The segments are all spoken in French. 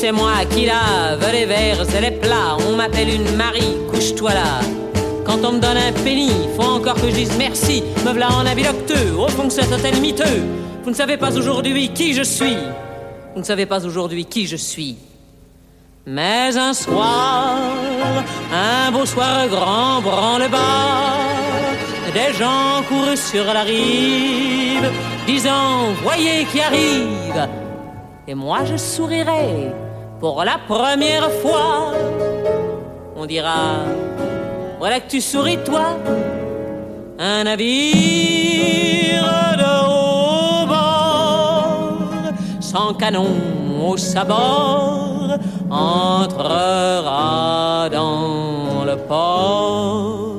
c'est moi qui lave les verres et les plats. On m'appelle une Marie, couche-toi là. Quand on me donne un penny, faut encore que je dise merci. Me v'là en habit docteux, au fond de cet hôtel miteux. Vous ne savez pas aujourd'hui qui je suis. Vous ne savez pas aujourd'hui qui je suis. Mais un soir, un beau soir grand branle-bas, des gens courent sur la rive, disant voyez qui arrive. Et moi je sourirai pour la première fois. On dira voilà que tu souris toi. Un navire de haut bord, sans canon au sabord, entrera dans le port.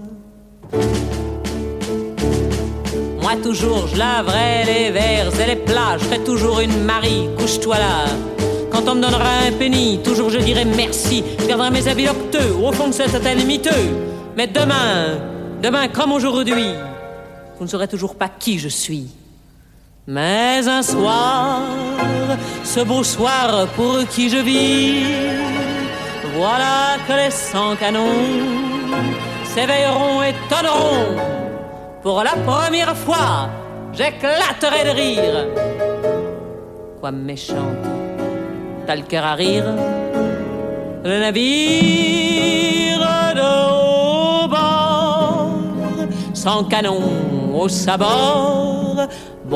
Moi toujours je laverai les verres et les plats, je ferai toujours une Marie, couche-toi là. Quand on me donnera un penny, toujours je dirai merci. Je garderai mes habits octeux au fond de cet hôtel miteux. Mais demain comme aujourd'hui, vous ne saurez toujours pas qui je suis. Mais un soir, ce beau soir pour qui je vis, voilà que les 100 canons s'éveilleront et tonneront. Pour la première fois, j'éclaterai de rire. Quoi méchante, t'as le cœur à rire? Le navire de haut bord, sans canon au sabord,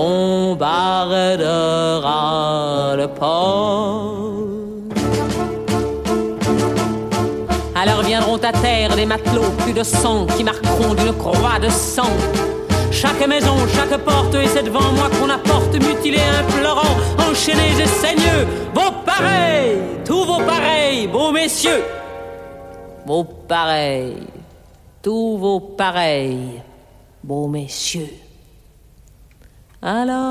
bombardera le port. Alors viendront à terre des matelots plus de 100 qui marqueront d'une croix de sang chaque maison, chaque porte, et c'est devant moi qu'on apporte, mutilés, implorants, enchaînés et saigneux, vos pareils, tous vos pareils, beaux messieurs, vos pareils, tous vos pareils, beaux messieurs. Alors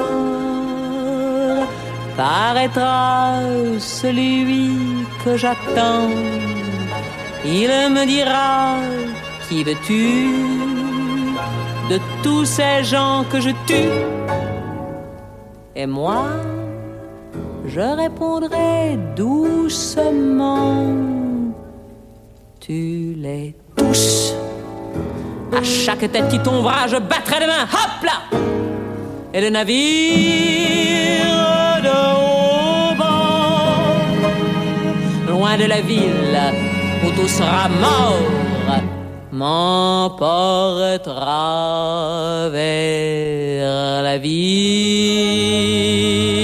paraîtra celui que j'attends. Il me dira qui veux-tu de tous ces gens que je tue? Et moi, je répondrai doucement, tu les tous. À chaque tête qui tombera, je battrai des mains, hop là! Et le navire de haut bord, loin de la ville où tout sera mort, m'emportera vers la ville.